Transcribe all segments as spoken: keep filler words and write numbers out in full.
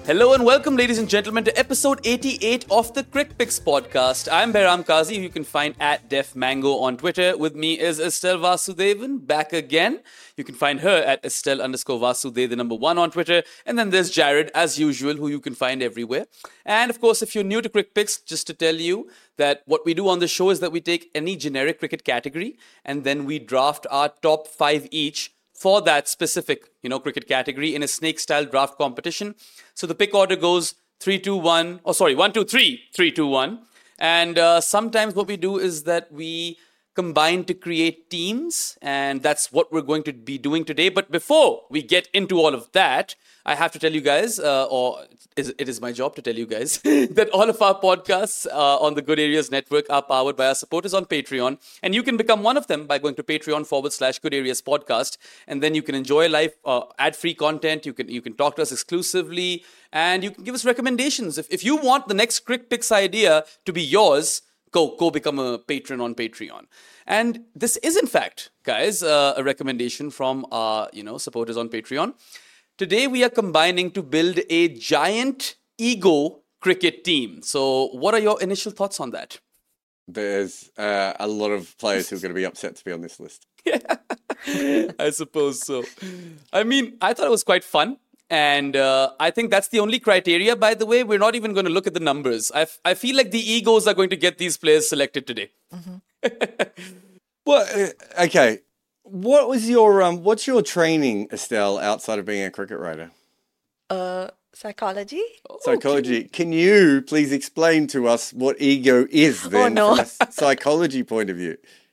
Hello and welcome, ladies and gentlemen, to episode eighty-eight of the Crick Picks podcast. I'm Behram Kazi, who you can find at Def Mango on Twitter. With me is Estelle Vasudevan, back again. You can find her at Estelle underscore Vasudev, the number one on Twitter. And then there's Jared, as usual, who you can find everywhere. And of course, if you're new to Crick Picks, just to tell you that what we do on the show is that we take any generic cricket category and then we draft our top five each for that specific, you know, cricket category in a snake-style draft competition. So the pick order goes three, two, one. Oh, sorry, one, two, three, three, two, one. And uh, sometimes what we do is that we combine to create teams, and that's what we're going to be doing today. But before we get into all of that, I have to tell you guys, uh, or it is my job to tell you guys, that all of our podcasts uh, on the Good Areas Network are powered by our supporters on Patreon. And you can become one of them by going to Patreon forward slash Good Areas Podcast. And then you can enjoy live uh, ad-free content. You can you can talk to us exclusively. And you can give us recommendations. If, if you want the next Crick Picks idea to be yours, go, go become a patron on Patreon. And this is, in fact, guys, uh, a recommendation from our you know supporters on Patreon. Today, we are combining to build a giant ego cricket team. So what are your initial thoughts on that? There's uh, a lot of players who are going to be upset to be on this list. Yeah, I suppose so. I mean, I thought it was quite fun. And uh, I think that's the only criteria, by the way. We're not even going to look at the numbers. I, f- I feel like the egos are going to get these players selected today. Mm-hmm. Well, uh, okay. What was your um? What's your training, Estelle, outside of being a cricket writer? Uh, psychology. Psychology. Okay. Can you please explain to us what ego is then, oh, no. from a psychology point of view?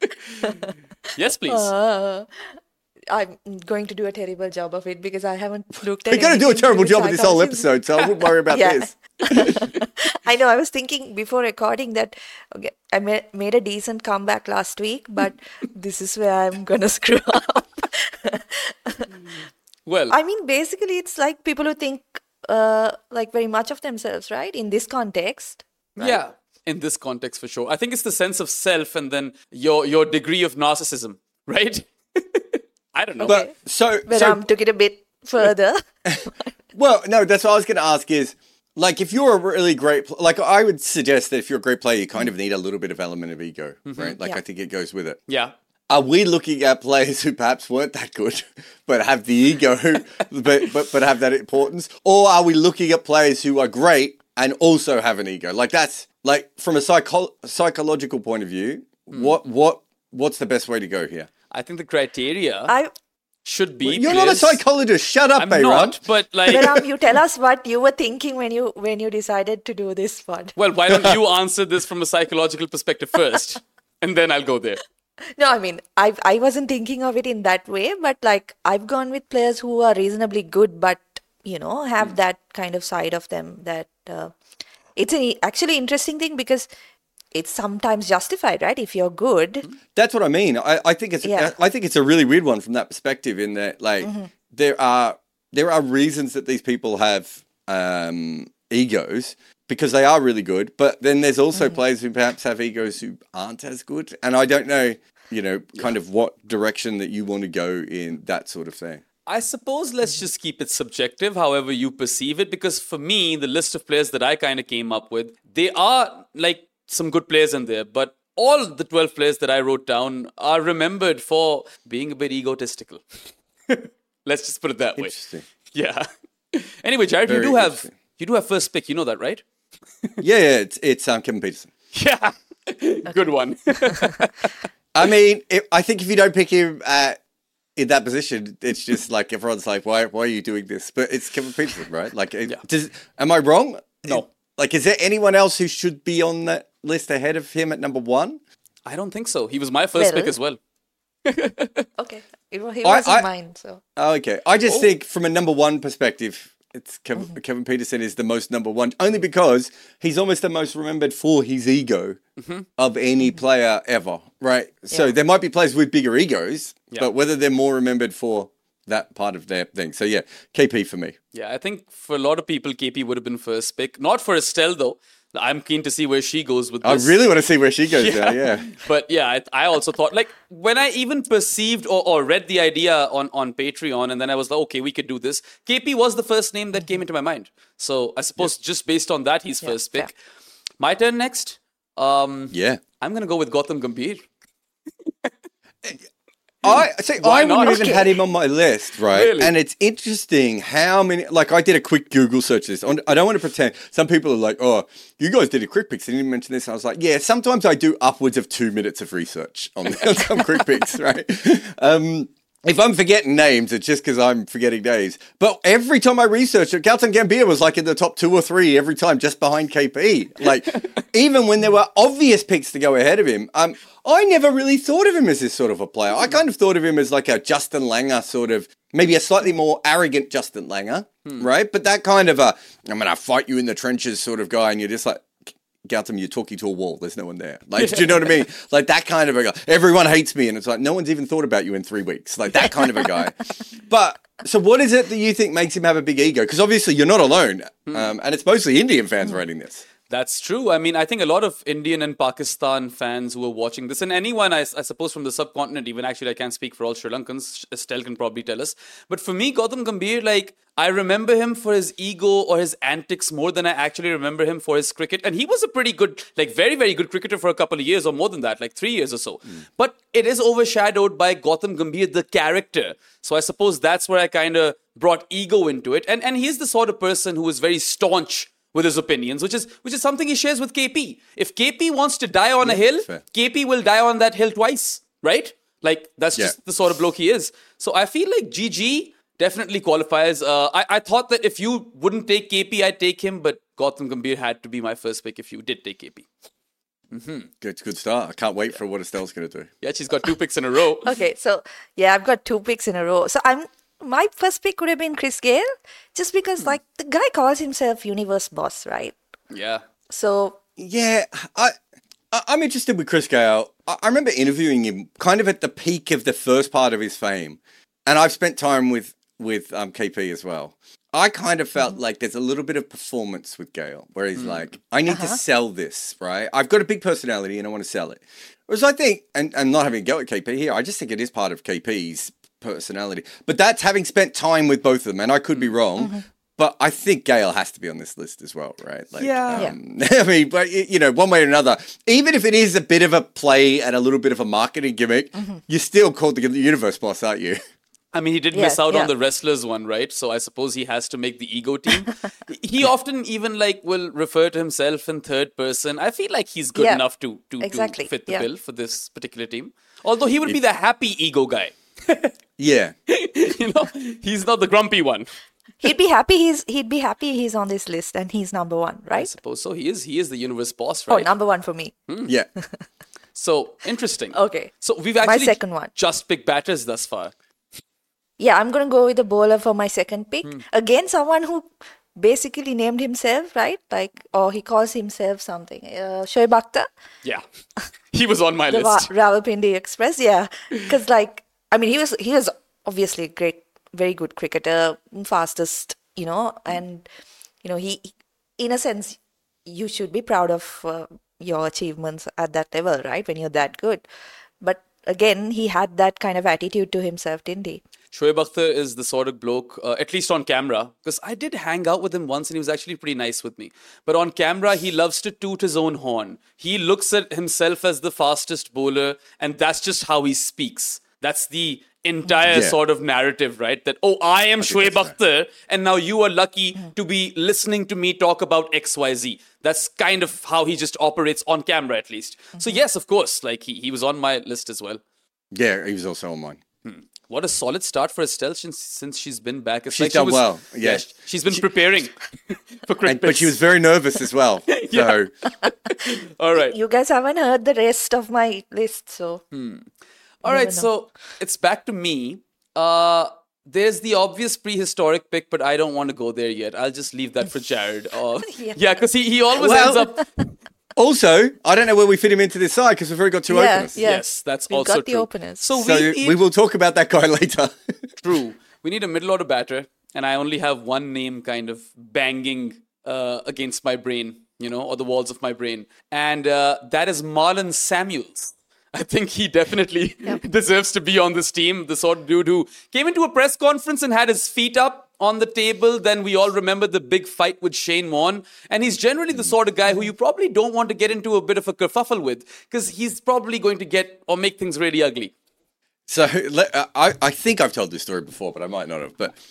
Yes, please. Uh, I'm going to do a terrible job of it because I haven't looked at it. We're going to do a terrible job of this whole episode, so I wouldn't worry about this. I know. I was thinking before recording that okay, I made, made a decent comeback last week, but this is where I'm going to screw up. Well, I mean, basically, it's like people who think uh, like very much of themselves, right? In this context. Right? Yeah, in this context for sure. I think it's the sense of self and then your your degree of narcissism, right? I don't know. Okay. But so, but so um, took it a bit further. Well, no, that's what I was going to ask is, like, if you're a really great, pl- like, I would suggest that if you're a great player, you kind of need a little bit of element of ego, mm-hmm. right? Like, yeah. I think it goes with it. Yeah. Are we looking at players who perhaps weren't that good, but have the ego, but, but but have that importance? Or are we looking at players who are great and also have an ego? Like, that's, like, from a psycho- psychological point of view, mm. what what what's the best way to go here? I think the criteria I, should be. Well, you're players. not a psychologist. Shut up, I'm Behram. not, but like. but um, you tell us what you were thinking when you when you decided to do this pod. Well, why don't you answer this from a psychological perspective first, and then I'll go there. No, I mean, I I wasn't thinking of it in that way, but like I've gone with players who are reasonably good, but you know have mm. that kind of side of them that uh, it's an actually interesting thing because. It's sometimes justified, right? If you're good. That's what I mean. I, I think it's yeah. I think it's a really weird one from that perspective in that like mm-hmm. there are there are reasons that these people have um, egos because they are really good, but then there's also mm-hmm. players who perhaps have egos who aren't as good. And I don't know, you know, kind yeah. of what direction that you want to go in that sort of thing. I suppose let's just keep it subjective, however you perceive it, because for me, the list of players that I kind of came up with, they are like some good players in there, but all the twelve players that I wrote down are remembered for being a bit egotistical. Let's just put it that way. Interesting. Yeah. Anyway, Jared, Very you do have you do have first pick. You know that, right? yeah, yeah. It's it's um, Kevin Pietersen. Yeah. Good one. I mean, it, I think if you don't pick him uh, in that position, it's just like everyone's like, why why are you doing this? But it's Kevin Pietersen, right? Like, it, yeah. does, am I wrong? No. Like, is there anyone else who should be on that list ahead of him at number one? I don't think so. He was my first well, pick as well. Okay. It, he wasn't I, I, mine, so. Okay. I just oh. think from a number one perspective, it's Kevin, mm-hmm. Kevin Pietersen is the most number one, only because he's almost the most remembered for his ego mm-hmm. of any player ever, right? Yeah. So there might be players with bigger egos, yeah. but whether they're more remembered for that part of their thing. So yeah, K P for me. Yeah, I think for a lot of people, K P would have been first pick. Not for Estelle though. I'm keen to see where she goes with I this. really want to see where she goes Yeah. now, yeah. But yeah, I, I also thought, like, when I even perceived or, or read the idea on, on Patreon, and then I was like, okay, we could do this. K P was the first name that came into my mind. So I suppose just based on that, he's Yeah, first pick. fair. My turn next. Um, Yeah. I'm going to go with Gautam Gambhir. I see. Why I wouldn't not? have even Okay. had him on my list, right? Really? And it's interesting how many. Like, I did a quick Google search of this. I don't want to pretend. Some people are like, "Oh, you guys did a quick picks. Didn't even mention this." And I was like, "Yeah, sometimes I do upwards of two minutes of research on some quick picks, right?" Um, if I'm forgetting names, it's just because I'm forgetting names. But every time I researched it, Gautam Gambhir was like in the top two or three every time, just behind K P. Like, even when there were obvious picks to go ahead of him, um, I never really thought of him as this sort of a player. I kind of thought of him as like a Justin Langer sort of, maybe a slightly more arrogant Justin Langer, right? But that kind of a, I'm going to fight you in the trenches sort of guy, and you're just like, Gautam, you're talking to a wall. There's no one there. Like, do you know what I mean? Like that kind of a guy. Everyone hates me, and it's like no one's even thought about you in three weeks. Like that kind of a guy. But so, what is it that you think makes him have a big ego? Because obviously you're not alone, um, and it's mostly Indian fans writing this. That's true. I mean, I think a lot of Indian and Pakistan fans who are watching this, and anyone, I, I suppose, from the subcontinent, even actually, I can't speak for all Sri Lankans. Estelle can probably tell us. But for me, Gautam Gambhir, like, I remember him for his ego or his antics more than I actually remember him for his cricket. And he was a pretty good, like, very, very good cricketer for a couple of years or more than that, like three years or so. Mm. But it is overshadowed by Gautam Gambhir, the character. So I suppose that's where I kind of brought ego into it. And and he's the sort of person who is very staunch with his opinions, which is which is something he shares with K P. If K P wants to die on Yeah, a hill, fair. K P will die on that hill twice, right? Like, that's Yeah. just the sort of bloke he is. So I feel like G G definitely qualifies. Uh, I, I thought that if you wouldn't take K P, I'd take him, but Gautam Gambhir had to be my first pick if you did take K P. Good, good start. I can't wait for what Estelle's going to do. Yeah, she's got two picks in a row. Okay, so yeah, I've got two picks in a row. So I'm my first pick would have been Chris Gayle, just because like the guy calls himself Universe Boss, right? Yeah. So Yeah, I, I I'm interested with Chris Gayle. I, I remember interviewing him kind of at the peak of the first part of his fame, and I've spent time with with um, K P as well. I kind of felt like there's a little bit of performance with Gayle, where he's like, I need to sell this, right? I've got a big personality and I want to sell it. Whereas I think, and I'm not having a go at K P here, I just think it is part of K P's personality. But that's having spent time with both of them, and I could be wrong, but I think Gayle has to be on this list as well, right? Like, Yeah. Um, I mean, but y- you know, one way or another, even if it is a bit of a play and a little bit of a marketing gimmick, you're still called the Universe Boss, aren't you? I mean, he did Yeah, miss out yeah. on the wrestlers one, right? So I suppose he has to make the ego team. He often even like will refer to himself in third person. I feel like he's good Yeah, enough to to, exactly, to fit the yeah. bill for this particular team. Although he would be the happy ego guy. Yeah. You know, he's not the grumpy one. he'd be happy he's he'd be happy he's on this list and he's number one, I right? suppose so. He is. He is the universe boss, Oh, right? number one for me. Yeah. So interesting. Okay. So we've My actually second one. just picked batters thus far. Yeah, I'm gonna go with the bowler for my second pick. Again, someone who basically named himself, right? Like, or he calls himself something. Uh, Shoaib Akhtar, Yeah, he was on my the list. Ra- Rawalpindi Express. Yeah, because like, I mean, he was he was obviously a great, very good cricketer, fastest, you know, and you know, he, in a sense, you should be proud of uh, your achievements at that level, right? When you're that good, but again, he had that kind of attitude to himself, didn't he? Shoaib Akhtar is the sort of bloke, uh, at least on camera, because I did hang out with him once and he was actually pretty nice with me. But on camera, he loves to toot his own horn. He looks at himself as the fastest bowler, and that's just how he speaks. That's the entire Yeah. sort of narrative, right? That, oh, I am Shoaib that's Akhtar, and now you are lucky to be listening to me talk about X Y Z. That's kind of how he just operates on camera, at least. So yes, of course, like he, he was on my list as well. Yeah, he was also on mine. What a solid start for Estelle since, since she's been back. It's She's like she done was- well, yeah. sh- she's been preparing for cricket. And, but she was very nervous as well. So, All right. You guys haven't heard the rest of my list, so All right. never So it's back to me. Uh, there's the obvious prehistoric pick, but I don't want to go there yet. I'll just leave that for Jared. Uh, yeah, because he, he always Well- ends up. also, I don't know where we fit him into this side because we've already got two Yeah, openers. yeah. Yes, that's We've also got the true. openers. So, So we need we will talk about that guy later. True. We need a middle order batter, and I only have one name kind of banging uh, against my brain you know, or the walls of my brain. And uh, that is Marlon Samuels. I think he definitely yep. deserves to be on this team. The sort of dude who came into a press conference and had his feet up on the table. Then we all remember the big fight with Shane Warne. And he's generally the sort of guy who you probably don't want to get into a bit of a kerfuffle with, because he's probably going to get or make things really ugly. So I, I think I've told this story before, but I might not have. But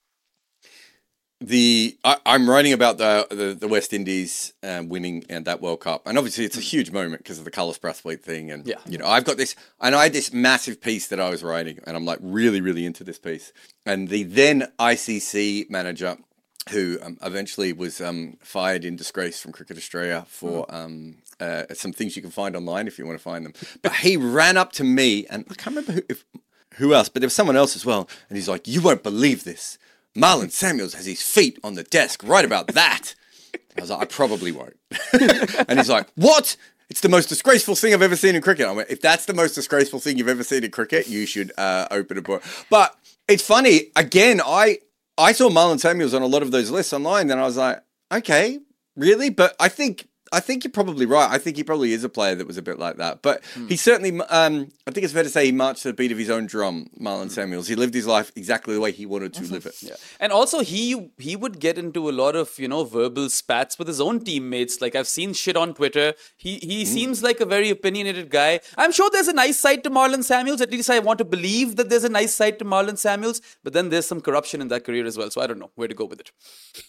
the I, I'm writing about the the, the West Indies um, winning and that World Cup, and obviously it's a huge moment because of the Carlos Brathwaite thing, and yeah. you know I've got this, and I had this massive piece that I was writing, and I'm like really really into this piece, and the then I C C manager, who um, eventually was um, fired in disgrace from Cricket Australia for mm. um, uh, some things you can find online if you want to find them, but he ran up to me, and I can't remember who, if, who else, but there was someone else as well, and he's like, "You won't believe this. Marlon Samuels has his feet on the desk right about that." I was like, "I probably won't." And he's like, "What? It's the most disgraceful thing I've ever seen in cricket." I went, "If that's the most disgraceful thing you've ever seen in cricket, you should uh, open a book." But it's funny, again, I I saw Marlon Samuels on a lot of those lists online, and I was like, okay, really? But I think I think you're probably right. I think he probably is a player that was a bit like that. But mm. he certainly, um, I think it's fair to say he marched to the beat of his own drum, Marlon mm. Samuels. He lived his life exactly the way he wanted to live it. Yeah. And also he he would get into a lot of, you know, verbal spats with his own teammates. Like I've seen shit on Twitter. He he mm. seems like a very opinionated guy. I'm sure there's a nice side to Marlon Samuels. At least I want to believe that there's a nice side to Marlon Samuels. But then there's some corruption in that career as well. So I don't know where to go with it.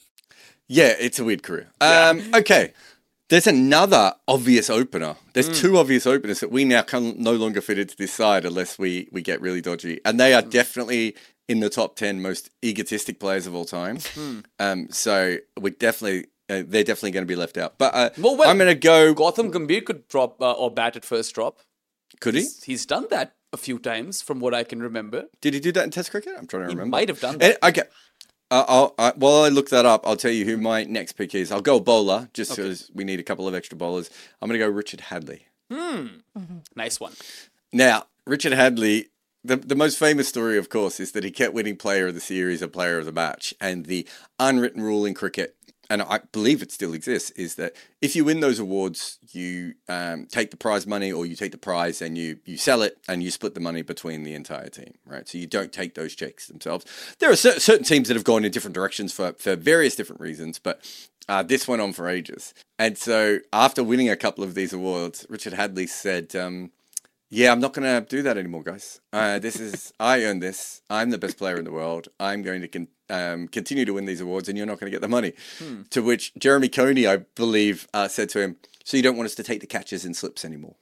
Yeah, it's a weird career. Um, yeah. Okay. There's another obvious opener. There's mm. two obvious openers that we now can no longer fit into this side unless we, we get really dodgy. And they are mm. definitely in the top ten most egotistic players of all time. Mm. Um, so we definitely, uh, they're definitely going to be left out. But uh, well, well, I'm going to go... Gautam Gambhir could drop uh, or bat at first drop. Could he? He's, he's done that a few times from what I can remember. Did he do that in Test cricket? I'm trying to remember. He might have done that. And, okay. Uh, I'll, I, while I look that up, I'll tell you who my next pick is. I'll go bowler, just because okay. we need a couple of extra bowlers. I'm going to go Richard Hadlee. Mm. Mm-hmm. Nice one. Now, Richard Hadlee, the, the most famous story, of course, is that he kept winning player of the series or player of the match. And the unwritten rule in cricket, and I believe it still exists, is that if you win those awards, you um, take the prize money or you take the prize and you, you sell it and you split the money between the entire team, right? So you don't take those checks themselves. There are cer- certain teams that have gone in different directions for, for various different reasons, but uh, this went on for ages. And so after winning a couple of these awards, Richard Hadlee said, um, yeah, I'm not going to do that anymore, guys. Uh, this is, I earned this. I'm the best player in the world. I'm going to con- um, continue to win these awards and you're not going to get the money. Hmm. To which Jeremy Coney, I believe, uh, said to him, so you don't want us to take the catches and slips anymore.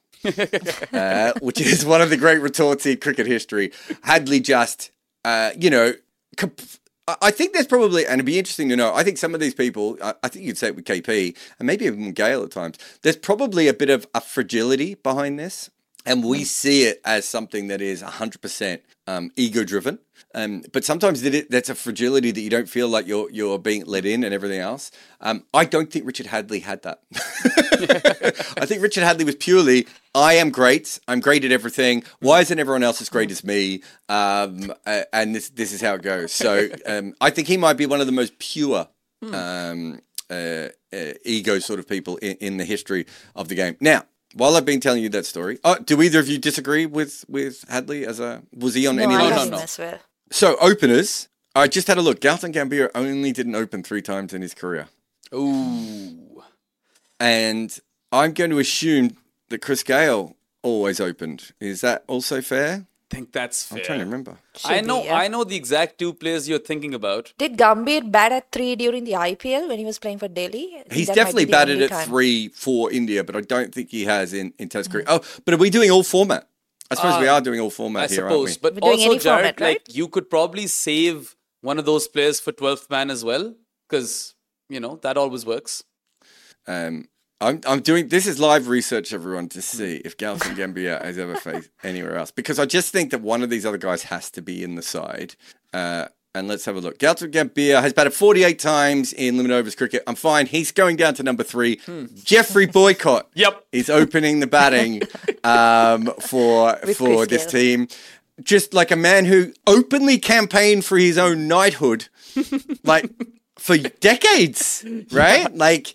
uh, which is one of the great retorts in cricket history. Hadlee just, uh, you know, comp- I think there's probably, and it'd be interesting to know, I think some of these people, I, I think you'd say it with K P, and maybe even with Gale at times, there's probably a bit of a fragility behind this. And we see it as something that is one hundred percent um, ego-driven. Um, but sometimes that that's a fragility that you don't feel like you're you're being let in and everything else. Um, I don't think Richard Hadlee had that. I think Richard Hadlee was purely, I am great. I'm great at everything. Why isn't everyone else as great as me? Um, uh, and this this is how it goes. So um, I think he might be one of the most pure um, uh, uh, ego sort of people in, in the history of the game. Now, while I've been telling you that story, oh, do either of you disagree with, with Hadlee as a, was he on no, any I list? No, no, no. So openers, I just had a look. Gautam Gambhir only didn't open three times in his career. Ooh. And I'm going to assume that Chris Gale always opened. Is that also fair? I think that's fair. I'm trying to remember. Should I know. Be, yeah. I know the exact two players you're thinking about. Did Gambhir bat at three during the I P L when he was playing for Delhi? He's definitely batted at time. three for India, but I don't think he has in, in Test cricket. Mm-hmm. Oh, but are we doing all format? I suppose uh, we are doing all format I here, suppose, aren't we? But also, Jared, format, right? like you could probably save one of those players for twelfth man as well, because you know that always works. Um. I'm I'm doing this is live research, everyone, to see if Gautam Gambhir has ever faced anywhere else, because I just think that one of these other guys has to be in the side. Uh, and let's have a look. Gautam Gambhir has batted forty-eight times in limited overs cricket. I'm fine. He's going down to number three. Hmm. Jeffrey Boycott. Yep, is opening the batting um, for With for Chris this Gale. team. Just like a man who openly campaigned for his own knighthood, like for decades, right? Yeah. Like.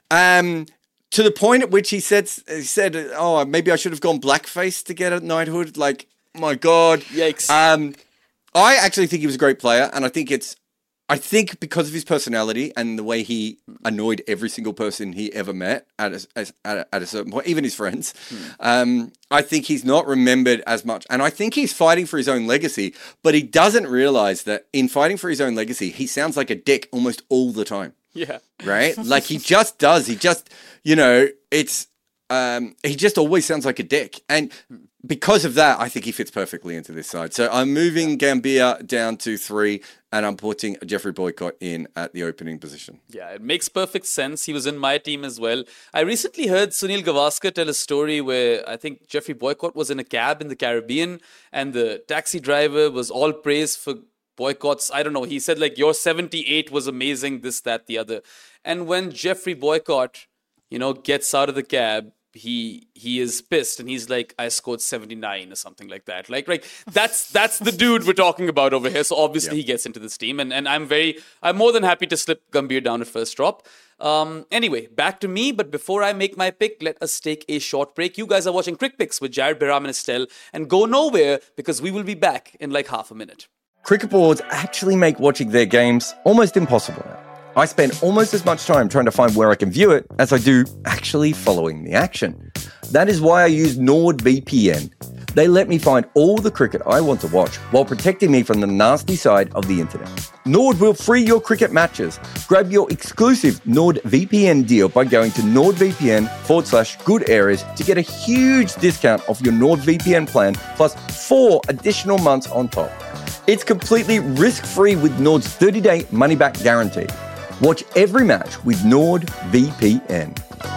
Um, to the point at which he said, he said, "Oh, maybe I should have gone blackface to get a knighthood." Like, my God, yikes! Um, I actually think he was a great player, and I think it's, I think because of his personality and the way he annoyed every single person he ever met at a, at a, at a certain point, even his friends, hmm. um, I think he's not remembered as much. And I think he's fighting for his own legacy, but he doesn't realize that in fighting for his own legacy, he sounds like a dick almost all the time. Yeah. Right? Like he just does. He just, you know, it's, um, he just always sounds like a dick. And because of that, I think he fits perfectly into this side. So I'm moving Gambier down to three, and I'm putting Jeffrey Boycott in at the opening position. Yeah, it makes perfect sense. He was in my team as well. I recently heard Sunil Gavaskar tell a story where I think Jeffrey Boycott was in a cab in the Caribbean, and the taxi driver was all praised for Boycott's, I don't know, he said like, your seventy-eight was amazing, this, that, the other. And when Jeffrey Boycott, you know, gets out of the cab, he he is pissed and he's like, I scored seventy-nine or something like that. Like, like that's that's the dude we're talking about over here. So obviously yep. he gets into this team, and, and I'm very I'm more than happy to slip Gambhir down at first drop. Um, anyway, back to me. But before I make my pick, let us take a short break. You guys are watching Crick Picks with Jared, Behram and Estelle, and go nowhere because we will be back in like half a minute. Cricket boards actually make watching their games almost impossible now. I spend almost as much time trying to find where I can view it as I do actually following the action. That is why I use NordVPN. They let me find all the cricket I want to watch while protecting me from the nasty side of the internet. Nord will free your cricket matches. Grab your exclusive NordVPN deal by going to NordVPN forward slash good areas to get a huge discount off your NordVPN plan plus four additional months on top. It's completely risk-free with Nord's thirty-day money-back guarantee. Watch every match with NordVPN.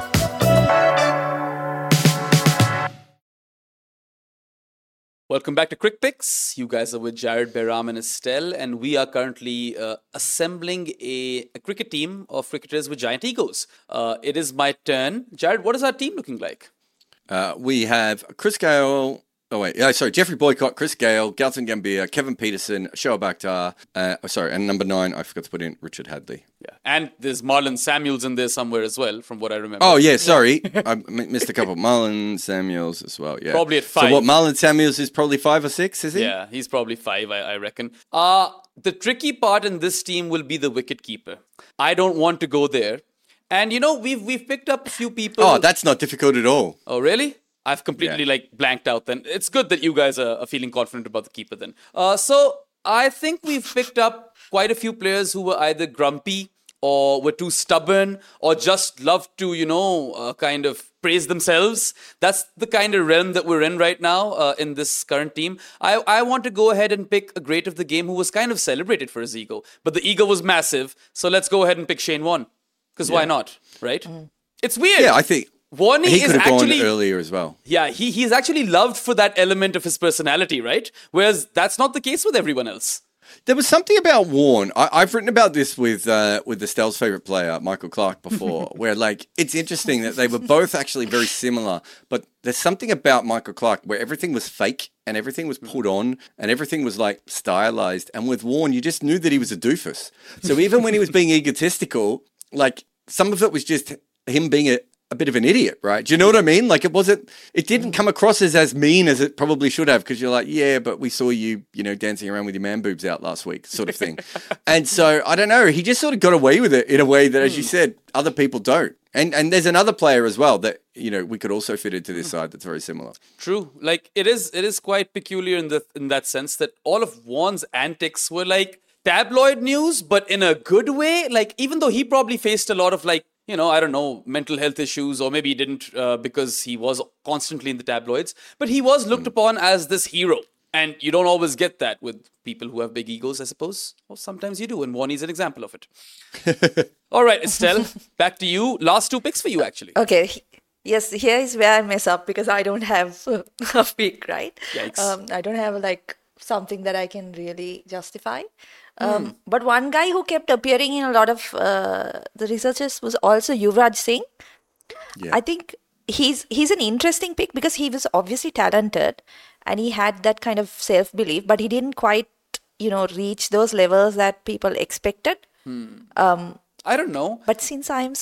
Welcome back to Crick Picks. You guys are with Jared, Behram and Estelle, and we are currently uh, assembling a, a cricket team of cricketers with giant egos. Uh, it is my turn. Jared, what is our team looking like? Uh, we have Chris Gayle... Oh, wait. Yeah, sorry. Jeffrey Boycott, Chris Gayle, Gautam Gambhir, Kevin Peterson, Shoaib Akhtar. Uh, oh, sorry. And number nine, I forgot to put in Richard Hadley. Yeah. And there's Marlon Samuels in there somewhere as well, from what I remember. Oh, yeah. Sorry. I missed a couple. Marlon Samuels as well. Yeah. Probably at five. So what, Marlon Samuels is probably five or six, is he? Yeah, he's probably five, I, I reckon. Uh, the tricky part in this team will be the wicketkeeper. I don't want to go there. And, you know, we've we've picked up a few people. Oh, that's not difficult at all. Oh, really? I've completely, yeah. like, blanked out then. It's good that you guys are, are feeling confident about the keeper then. Uh, so, I think we've picked up quite a few players who were either grumpy or were too stubborn or just loved to, you know, uh, kind of praise themselves. That's the kind of realm that we're in right now uh, in this current team. I, I want to go ahead and pick a great of the game who was kind of celebrated for his ego. But the ego was massive. So, let's go ahead and pick Shane Warne. Because yeah. why not, right? Mm. It's weird. Yeah, I think... Warney he could is have actually, gone earlier as well. Yeah, he he's actually loved for that element of his personality, right? Whereas that's not the case with everyone else. There was something about Warne. I, I've written about this with uh, with Estelle's favourite player, Michael Clarke, before, where like it's interesting that they were both actually very similar, but there's something about Michael Clarke where everything was fake and everything was put on and everything was like stylized. And with Warne, you just knew that he was a doofus. So even when he was being egotistical, like some of it was just him being a a bit of an idiot, right? Do you know what I mean? Like it wasn't, it didn't come across as as mean as it probably should have, because you're like, yeah, but we saw you, you know, dancing around with your man boobs out last week, sort of thing. And so I don't know, he just sort of got away with it in a way that, as you said, other people don't. And and there's another player as well that, you know, we could also fit into this side that's very similar. True. Like it is, it is quite peculiar in the in that sense that all of Warne's antics were like tabloid news, but in a good way. Like even though he probably faced a lot of like, you know, I don't know, mental health issues, or maybe he didn't uh, because he was constantly in the tabloids, but he was looked mm. upon as this hero. And you don't always get that with people who have big egos, I suppose. Or sometimes you do, and Warney is an example of it. All right, Estelle, back to you. Last two picks for you, actually. Okay. Yes, here is where I mess up because I don't have a pick, right? Yikes. Um, I don't have like something that I can really justify. Um, mm. But one guy who kept appearing in a lot of uh, the researches was also Yuvraj Singh. Yeah. I think he's he's an interesting pick because he was obviously talented and he had that kind of self-belief, but he didn't quite, you know, reach those levels that people expected. Hmm. Um, I don't know. But since I am so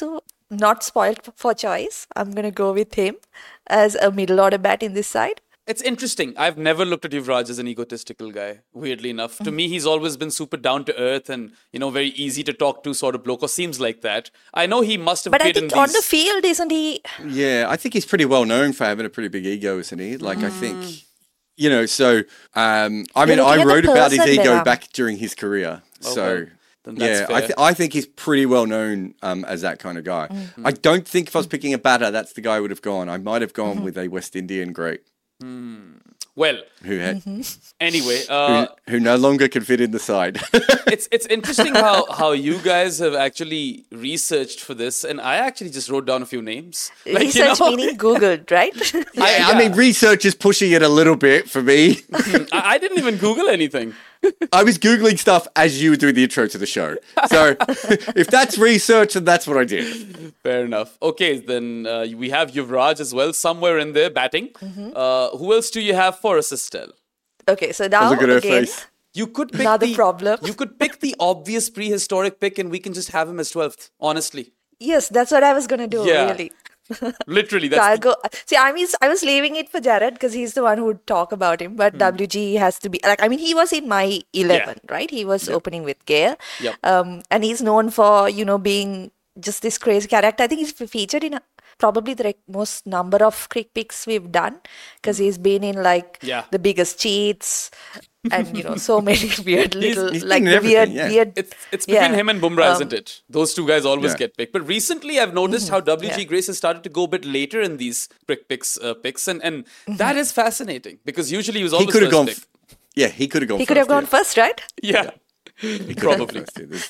not spoiled for choice. I'm going to go with him as a middle order bat in this side. It's interesting. I've never looked at Yuvraj as an egotistical guy, weirdly enough. Mm-hmm. To me, he's always been super down to earth and, you know, very easy to talk to sort of bloke, or seems like that. I know he must have But played I think in on these... the field, isn't he? Yeah, I think he's pretty well known for having a pretty big ego, isn't he? Like, mm. I think, you know, so, um, I mean, I wrote about his ego there. back during his career. Okay. So... Yeah, fair. I, th- I think he's pretty well known um, as that kind of guy. Mm-hmm. I don't think if I was picking a batter, that's the guy I would have gone. I might have gone mm-hmm. with a West Indian great. Mm. Well, who had mm-hmm. anyway, uh, who, who no longer can fit in the side. it's it's interesting how, how you guys have actually researched for this, and I actually just wrote down a few names. Like, research you know? Meaning Googled, right? yeah, I, yeah. I mean, research is pushing it a little bit for me. I, I didn't even Google anything. I was Googling stuff as you were doing the intro to the show. So if that's research, then that's what I did. Fair enough. Okay, then uh, we have Yuvraj as well, somewhere in there, batting. Mm-hmm. Uh, who else do you have for us, Estelle? Okay, so now, look at her again, face. You could pick another the, problem. You could pick the obvious prehistoric pick and we can just have him as twelfth, honestly. Yes, that's what I was going to do, yeah. really. Literally, that's so I'll the... go. See, I mean, I was leaving it for Jared because he's the one who would talk about him. But hmm. W G has to be like. I mean, he was in my eleven, yeah. right? He was yep. opening with Gale, yep. um, and he's known for you know being just this crazy character. I think he's featured in a, probably the most number of crick picks we've done because he's been in like yeah. the biggest cheats. And you know, so many weird little, he's, he's like the weird, yeah. weird. It's, it's between yeah. him and Bumrah, um, isn't it? Those two guys always yeah. get picked. But recently, I've noticed mm-hmm. how W G yeah. Grace has started to go a bit later in these crick picks, uh, picks, and and mm-hmm. that is fascinating because usually he was always he could have gone. pick. F- yeah, he could have gone. He first, could have gone yeah. first, right? Yeah, yeah. He probably.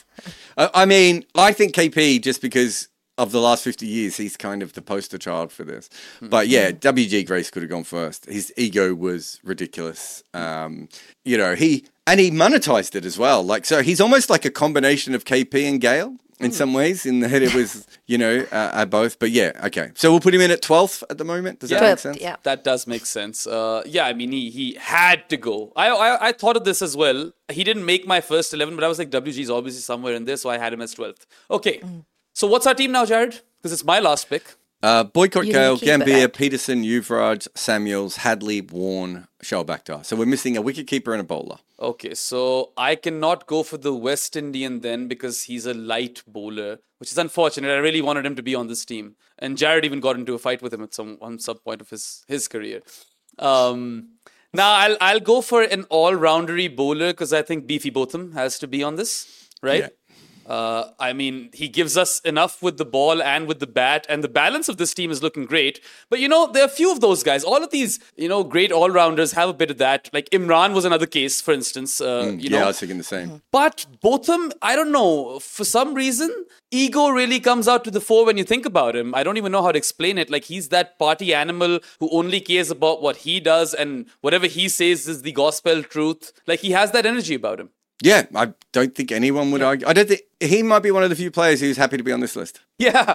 uh, I mean, I think K P just because of the last fifty years, he's kind of the poster child for this. Mm-hmm. But yeah, W G Grace could have gone first. His ego was ridiculous. Um, you know, he and he monetized it as well. Like, so he's almost like a combination of K P and Gale in mm. some ways. In the head, it was, you know, uh, uh, both. But yeah, okay. So we'll put him in at twelfth at the moment. Does yeah. that make sense? Yeah, that does make sense. Uh, yeah, I mean, he he had to go. I, I I thought of this as well. He didn't make my first eleven, but I was like, W G is obviously somewhere in there, so I had him as twelfth. Okay. Mm. So what's our team now, Jared? Because it's my last pick. Uh, Boycott, you Gale, Gambier, Peterson, Yuvraj, Samuels, Hadley, Warne, Shoaib Akhtar. So we're missing a wicketkeeper and a bowler. Okay, so I cannot go for the West Indian then because he's a light bowler, which is unfortunate. I really wanted him to be on this team. And Jared even got into a fight with him at some on some point of his, his career. Um, now, I'll, I'll go for an all-roundery bowler because I think Beefy Botham has to be on this, right? Yeah. Uh, I mean, he gives us enough with the ball and with the bat, and the balance of this team is looking great. But, you know, there are a few of those guys. All of these, you know, great all-rounders have a bit of that. Like Imran was another case, for instance. Uh, mm, you yeah, know. I was thinking the same. But Botham, I don't know, for some reason, ego really comes out to the fore when you think about him. I don't even know how to explain it. Like, he's that party animal who only cares about what he does, and whatever he says is the gospel truth. Like, he has that energy about him. Yeah, I don't think anyone would yeah. argue. I don't think he might be one of the few players who's happy to be on this list. Yeah,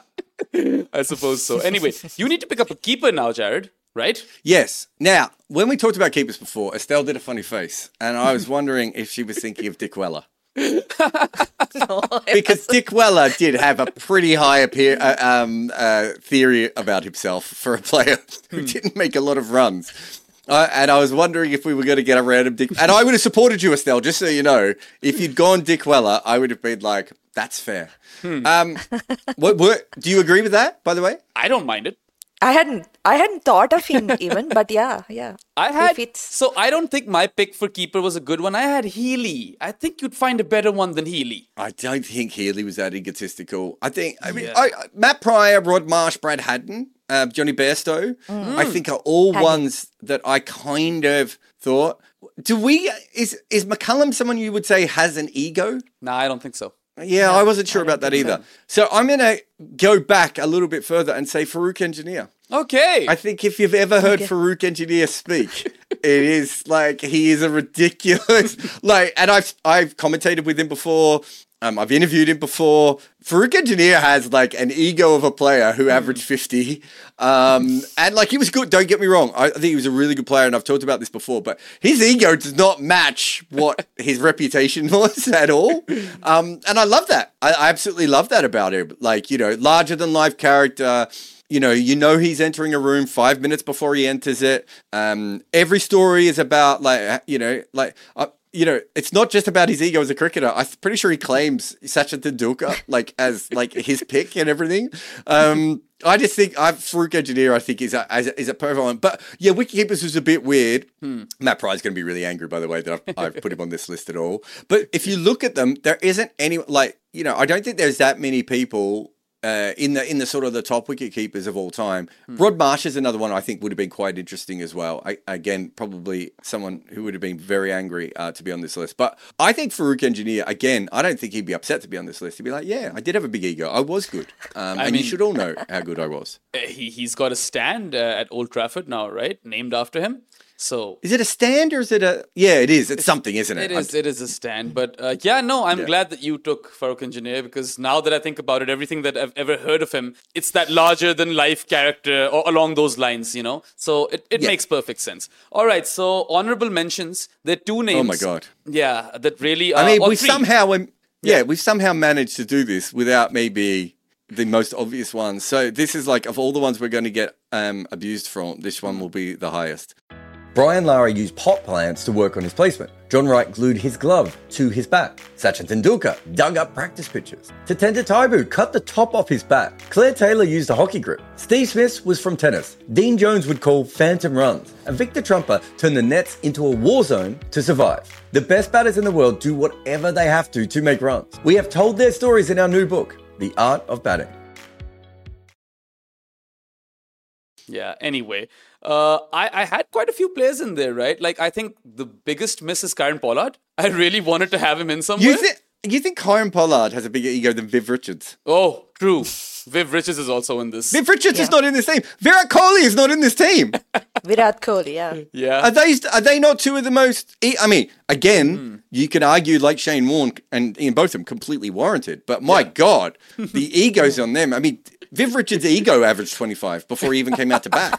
I suppose so. Anyway, you need to pick up a keeper now, Jared, right? Yes. Now, when we talked about keepers before, Estelle did a funny face, and I was wondering if she was thinking of Dick Weller. No, because Dick Weller did have a pretty high appear, uh, um, uh, theory about himself for a player who didn't make a lot of runs. Uh, and I was wondering if we were going to get a random Dick... And I would have supported you, Estelle, just so you know. If you'd gone Dick Weller, I would have been like, that's fair. Hmm. Um, what, what, do you agree with that, by the way? I don't mind it. I hadn't I hadn't thought of him even, but yeah, yeah. I had... So I don't think my pick for keeper was a good one. I had Healy. I think you'd find a better one than Healy. I don't think Healy was that egotistical. I think... I mean, Yeah. I, Matt Pryor, Rod Marsh, Brad Haddon... Uh, Johnny Bairstow, mm. I think are all Had ones that I kind of thought. Do we, is is McCullum someone you would say has an ego? No, I don't think so. Yeah, no, I wasn't sure I about that either. So. so I'm going to go back a little bit further and say Farouk Engineer. Okay. I think if you've ever heard okay. Farouk Engineer speak, it is like, he is a ridiculous, like, and I've, I've commentated with him before. Um, I've interviewed him before. Farouk Engineer has like an ego of a player who averaged fifty. Um, and like he was good, don't get me wrong. I, I think he was a really good player and I've talked about this before, but his ego does not match what his reputation was at all. Um, and I love that. I, I absolutely love that about him. Like, you know, larger than life character. You know, you know he's entering a room five minutes before he enters it. Um, every story is about like, you know, like... Uh, you know, it's not just about his ego as a cricketer. I'm pretty sure he claims Sachin Tendulkar like as like his pick and everything. Um, I just think I've Farouk Engineer. I think is a, is a, is a perfect one. But yeah, Wicketkeepers was a bit weird. Hmm. Matt Pryde's going to be really angry, by the way, that I've, I've put him on this list at all. But if you look at them, there isn't any like you know. I don't think there's that many people. Uh, in the in the sort of the top wicket keepers of all time. Hmm. Rod Marsh is another one I think would have been quite interesting as well. I, again, probably someone who would have been very angry uh, to be on this list. But I think Farouk Engineer, again, I don't think he'd be upset to be on this list. He'd be like, yeah, I did have a big ego. I was good. Um, and mean, you should all know how good I was. He, he's got a stand uh, at Old Trafford now, right? Named after him. So is it a stand or is it a... Yeah, it is. It's, it's something, isn't it? It is, it is a stand. But uh, yeah, no, I'm yeah. glad that you took Farouk Engineer because now that I think about it, everything that I've ever heard of him, it's that larger-than-life character or along those lines, you know? So it, it yeah. makes perfect sense. All right, so honorable mentions. There are two names. Oh, my God. Yeah, that really... Uh, I mean, we three. somehow... Yeah, yeah, we've somehow managed to do this without maybe... the most obvious ones. So this is like, of all the ones we're going to get um, abused from, this one will be the highest. Brian Lara used pot plants to work on his placement. John Wright glued his glove to his bat. Sachin Tendulkar dug up practice pitches. Tatenda Taibu cut the top off his bat. Claire Taylor used a hockey grip. Steve Smith was from tennis. Dean Jones would call phantom runs. And Victor Trumper turned the nets into a war zone to survive. The best batters in the world do whatever they have to to make runs. We have told their stories in our new book, The Art of Batting. Yeah, anyway, uh, I, I had quite a few players in there, right? Like, I think the biggest miss is Kieron Pollard. I really wanted to have him in somewhere. You, th- you think Kieron Pollard has a bigger ego than Viv Richards? Oh, true. Viv Richards is also in this. Viv Richards yeah. is not in this team. Virat Kohli is not in this team. Virat Kohli, yeah. Yeah. Are they, are they not two of the most... E- I mean, again, mm. you can argue like Shane Warne and Ian Botham completely warranted. But my yeah. God, the egos on them. I mean... Viv Richards' ego averaged twenty-five before he even came out to bat.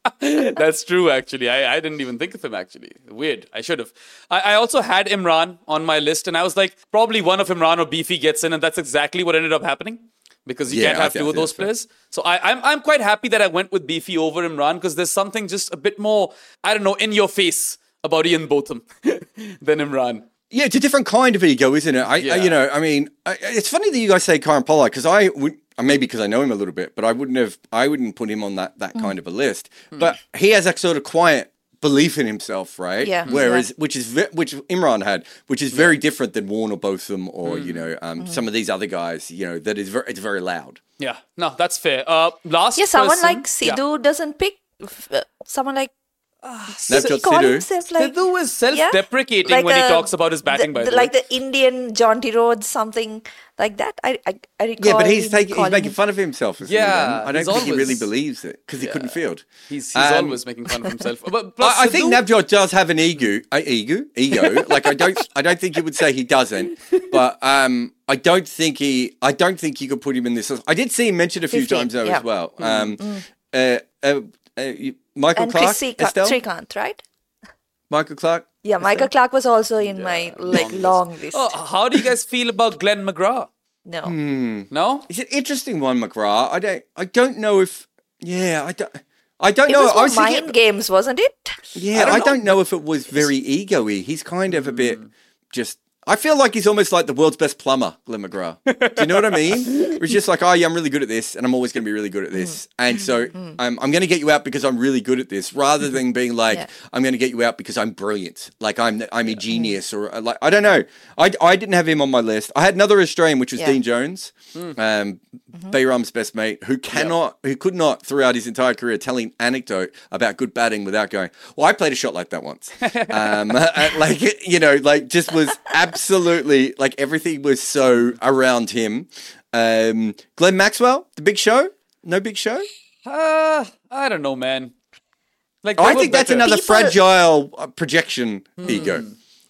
That's true, actually. I, I didn't even think of him, actually. Weird. I should have. I, I also had Imran on my list, and I was like, probably one of Imran or Beefy gets in, and that's exactly what ended up happening. Because you yeah, can't have two of those players. So I, I'm I'm quite happy that I went with Beefy over Imran, because there's something just a bit more, I don't know, in your face about Ian Botham than Imran. Yeah, it's a different kind of ego, isn't it? I, yeah. I you know, I mean, I, it's funny that you guys say Kieron Pollard, because I would... Maybe because I know him a little bit, but I wouldn't have. I wouldn't put him on that that mm. kind of a list. Mm. But he has a sort of quiet belief in himself, right? Yeah. Whereas, yeah. which is ve- which Imran had, which is very different than Warne or Botham or mm. you know um, mm. some of these other guys. You know that is very it's very loud. Yeah. No, that's fair. Uh, last. Yeah, someone person, like Sidhu yeah. doesn't pick. Uh, someone like. Uh, Sidhu. Sidhu. Like, Sidhu is self-deprecating yeah? like when a, he talks about his batting, the, by the, the like way. the Indian Jonty Rhodes, something like that. I I, I recall. Yeah, but he's taking he's making fun of himself. Yeah, I don't think always, he really believes it because he yeah, couldn't field. He's, he's um, always making fun of himself. But plus I, I think Navjot does have an ego. Uh, ego, ego. Like I don't, I don't think you would say he doesn't. But um, I don't think he. I don't think you could put him in this list. I did see him mentioned a few fifteen, times though yeah. as well. Um, mm. uh, uh, uh, Michael and Clark, Chris Estelle? Srikanth, right? Michael Clark? Yeah, Michael Clark was also in yeah, my like long, long list. list. Oh, how do you guys feel about Glenn McGrath? No. Hmm. No? It's an interesting one, McGrath. I don't I don't know if yeah, I don't I don't it know. Was I was mind thinking, games, wasn't it? Yeah, I don't, I don't know. know if it was very ego-y. He's kind of a bit just I feel like he's almost like the world's best plumber, Glenn McGrath. Do you know what I mean? It's just like, oh yeah, I'm really good at this, and I'm always going to be really good at this, mm. and so mm. I'm, I'm going to get you out because I'm really good at this, rather than being like, yeah. I'm going to get you out because I'm brilliant, like I'm I'm yeah. a genius, or like I don't know. I, I didn't have him on my list. I had another Australian, which was yeah. Dean Jones, mm. um, mm-hmm. Bayram's best mate, who cannot, yep. who could not throughout his entire career tell an anecdote about good batting without going, well, I played a shot like that once, um, like you know, like just was absolutely. Like everything was so around him. Um, Glenn Maxwell, the Big Show? No Big Show? Uh, I don't know, man. Like I think that's better. another People... fragile projection mm. ego.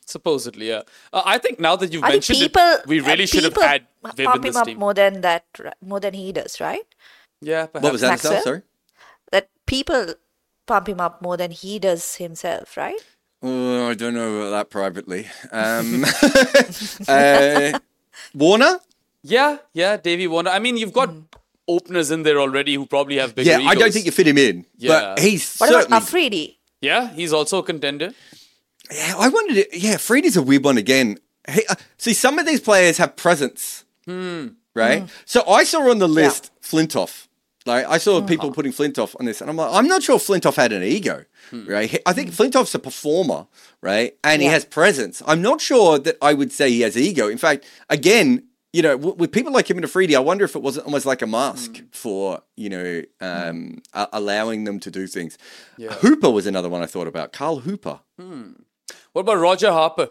Supposedly, yeah. Uh, I think now that you've I think mentioned people, it, we really uh, should have people had Viv pump in this him up team. more than that, ri- more than he does, right? Yeah, perhaps. What was that, Estelle? Maxwell? Sorry. That people pump him up more than he does himself, right? Oh, I don't know about that privately. Um, uh, Warner? Yeah, yeah, Davey Warner. I mean, you've got openers in there already who probably have bigger Yeah, I don't egos. think you fit him in. Yeah. But he's What certainly... about Afridi? Yeah, he's also a contender. Yeah, I wondered. Yeah, Freedy's a weird one again. Hey, uh, see, some of these players have presence, right? So I saw on the list Flintoff. Like I saw people putting Flintoff on this, and I'm like, I'm not sure Flintoff had an ego, right? He- I think Flintoff's a performer, right? And he Yeah. has presence. I'm not sure that I would say he has ego. In fact, again, you know, w- with people like him and Afridi, I wonder if it wasn't almost like a mask for, you know, um, a- allowing them to do things. Yeah. Hooper was another one I thought about. Carl Hooper. What about Roger Harper?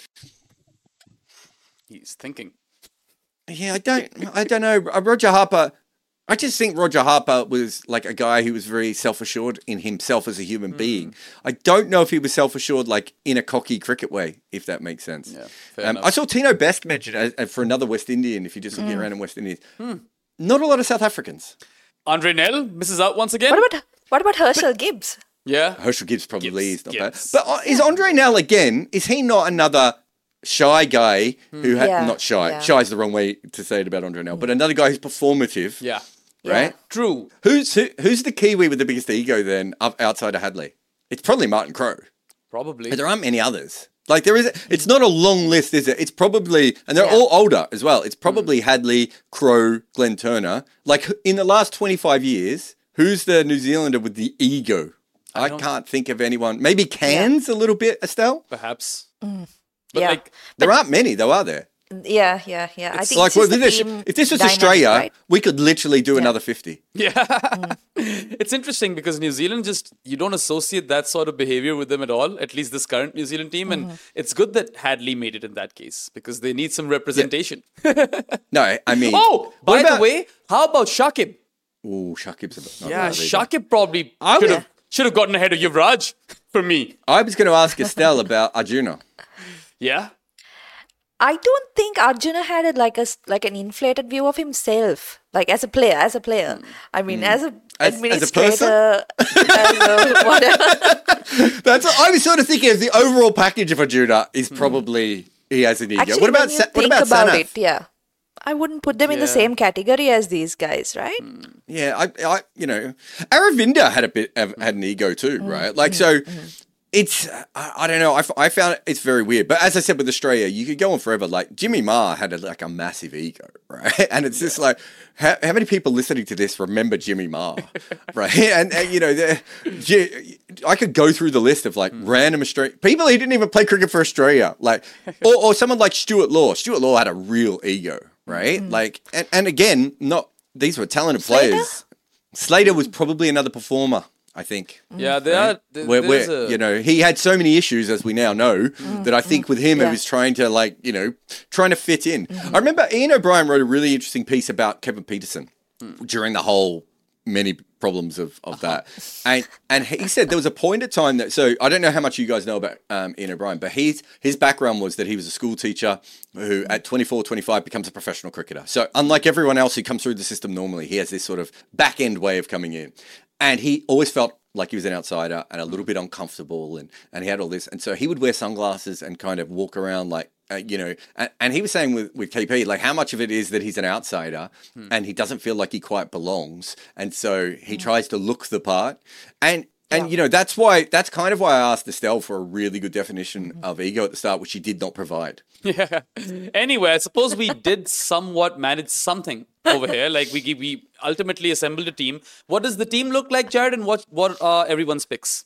He's thinking. Yeah, I don't, I don't know. Uh, Roger Harper, I just think Roger Harper was like a guy who was very self-assured in himself as a human being. I don't know if he was self-assured like in a cocky cricket way, if that makes sense. Yeah, fair um, enough. I saw Tino Best mentioned uh, uh, for another West Indian, if you're just looking around in West Indies. Not a lot of South Africans. Andre Nell misses out once again. What about what about Herschel Gibbs? Yeah. Herschel Gibbs probably Gibbs, is not Gibbs. bad. But uh, is Andre Nell again, is he not another shy guy who had, Yeah, not shy, yeah. shy is the wrong way to say it about Andre Nell, but another guy who's performative, Yeah. right? True. Who's who, who's the Kiwi with the biggest ego then up outside of Hadley? It's probably Martin Crowe. Probably. But there aren't many others. Like there is, it's not a long list, is it? It's probably, and they're Yeah. all older as well. It's probably Hadley, Crowe, Glenn Turner. Like in the last twenty-five years, who's the New Zealander with the ego? I, don't- can't think of anyone. Maybe Cairns a little bit, Estelle. Perhaps. But Yeah. like, There aren't many though, are there? Yeah, yeah, yeah. I It's think like it's well, just the this- team if this was dynamic, Australia, right? we could literally do another fifty. yeah. It's interesting because New Zealand just, you don't associate that sort of behavior with them at all, at least this current New Zealand team. And it's good that Hadley made it in that case because they need some representation. No, I mean, Oh, what by about- the way, how about Shakib? Ooh, Shakib's a bit. not Yeah, bad either. Shakib probably I should would- have should have gotten ahead of Yuvraj for me. I was going to ask Estelle about Arjuna. Yeah. I don't think Arjuna had a, like a s- like an inflated view of himself, like as a player, as a player. I mean, as a As- as a administrator, as a whatever. That's I was sort of thinking of the overall package of Arjuna is probably he has an ego. Actually, what about when you Sa- what think about, about Sanath? it, yeah, I wouldn't put them in the Yeah. same category as these guys, right? Yeah, I, I, you know, Aravinda had a bit of, had an ego too, right? Like so, it's I, I don't know. I, f- I found it, it's very weird. But as I said with Australia, you could go on forever. Like Jimmy Ma had a, like a massive ego, right? And it's just like how, how many people listening to this remember Jimmy Ma, right? And, and you know, the- Ji- I could go through the list of like random Australian people who didn't even play cricket for Australia, like or, or someone like Stuart Law. Stuart Law had a real ego, right? Like and, and again, not these were talented Slater? players. Slater was probably another performer, I think. Yeah, they are. th- Where, there's where, a- you know, he had so many issues, as we now know, that I think with him, Yeah. he was trying to, like, you know, trying to fit in. I remember Ian O'Brien wrote a really interesting piece about Kevin Peterson during the whole many problems of, of that. And and he said there was a point of time that, so I don't know how much you guys know about um, Ian O'Brien, but he's, his background was that he was a school teacher who at twenty-four, twenty-five becomes a professional cricketer. So unlike everyone else who comes through the system normally, he has this sort of back end way of coming in. And he always felt like he was an outsider and a little bit uncomfortable and, and he had all this. And so he would wear sunglasses and kind of walk around like, uh, you know, and, and he was saying with, with K P, like how much of it is that he's an outsider and he doesn't feel like he quite belongs. And so he tries to look the part. And, and Yeah. you know, that's why, that's kind of why I asked Estelle for a really good definition of ego at the start, which she did not provide. Yeah. Anyway, I suppose we did somewhat manage something over here. Like we we ultimately assembled a team. What does the team look like, Jared? And what what are everyone's picks?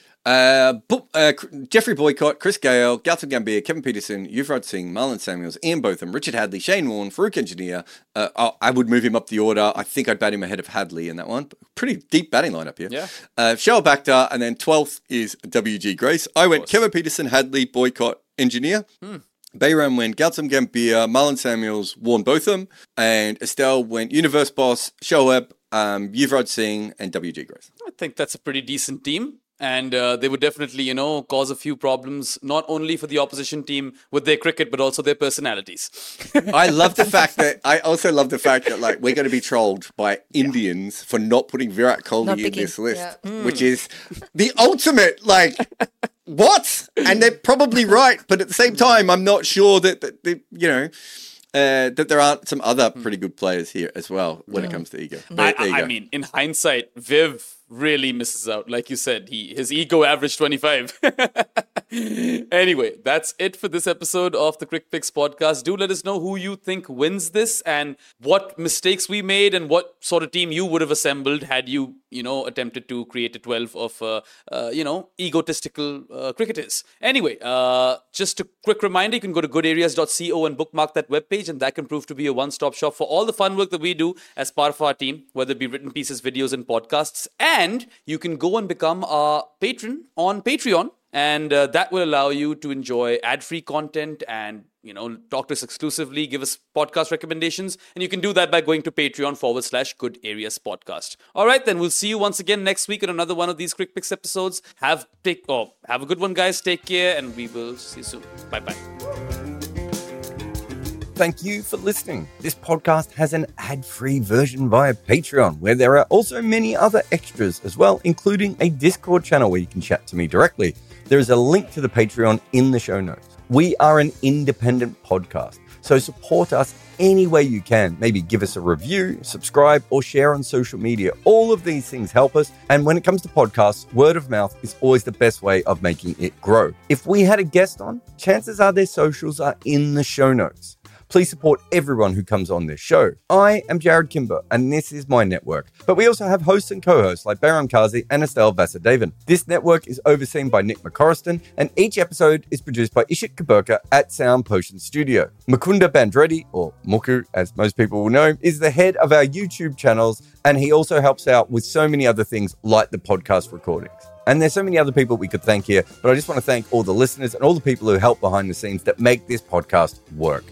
Uh, Bu- uh, Jeffrey Boycott, Chris Gale, Gautam Gambhir, Kevin Peterson, Yuvraj Singh, Marlon Samuels, Ian Botham, Richard Hadley, Shane Warne, Farouk Engineer. Uh, oh, I would move him up the order. I think I'd bat him ahead of Hadley in that one. Pretty deep batting lineup here. Yeah. Uh, Shoaib Akhtar, and then twelfth is W G Grace. I went Kevin Peterson, Hadley, Boycott, Engineer. Hmm. Bayram went Gautam Gambhir, Marlon Samuels, Warne Botham, and Estelle went Universe Boss, Shoaib, um, Yuvraj Singh, and W G Grace. I think that's a pretty decent team. And uh, they would definitely, you know, cause a few problems, not only for the opposition team with their cricket, but also their personalities. I love the fact that, I also love the fact that, like, we're going to be trolled by Indians for not putting Virat Kohli in this list, yeah. mm. which is the ultimate, like, what? And they're probably right. But at the same time, I'm not sure that, that they, you know, Uh, that there aren't some other pretty good players here as well when yeah. it comes to ego. I, I, I mean, in hindsight, Viv really misses out. Like you said, he his ego averaged twenty-five. Anyway, that's it for this episode of the Crick Picks podcast. Do let us know who you think wins this and what mistakes we made and what sort of team you would have assembled had you, you know, attempted to create a twelve of, uh, uh, you know, egotistical uh, cricketers. Anyway, uh, just a quick reminder, you can go to good areas dot co and bookmark that webpage, and that can prove to be a one-stop shop for all the fun work that we do as part of our team, whether it be written pieces, videos, and podcasts. And you can go and become our patron on Patreon. And uh, that will allow you to enjoy ad-free content and, you know, talk to us exclusively, give us podcast recommendations. And you can do that by going to Patreon forward slash Good Areas Podcast. All right, then we'll see you once again next week on another one of these Crick Picks episodes. Have take oh, have a good one, guys. Take care, and we will see you soon. Bye-bye. Thank you for listening. This podcast has an ad-free version via Patreon, where there are also many other extras as well, including a Discord channel where you can chat to me directly. There is a link to the Patreon in the show notes. We are an independent podcast, so support us any way you can. Maybe give us a review, subscribe, or share on social media. All of these things help us. And when it comes to podcasts, word of mouth is always the best way of making it grow. If we had a guest on, chances are their socials are in the show notes. Please support everyone who comes on this show. I am Jared Kimber, and this is my network. But we also have hosts and co-hosts like Behram Kazi and Estelle Vasudevan. This network is overseen by Nick McCorriston, and each episode is produced by Ishit Kaburka at Sound Potion Studio. Mukunda Bandreddi, or Muku as most people will know, is the head of our YouTube channels, and he also helps out with so many other things like the podcast recordings. And there's so many other people we could thank here, but I just want to thank all the listeners and all the people who help behind the scenes that make this podcast work.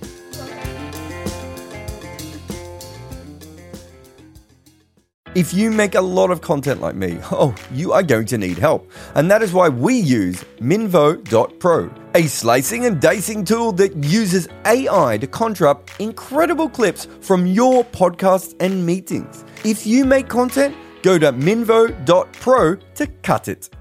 If you make a lot of content like me, oh, you are going to need help. And that is why we use Minvo dot pro, a slicing and dicing tool that uses A I to conjure up incredible clips from your podcasts and meetings. If you make content, go to Minvo dot pro to cut it.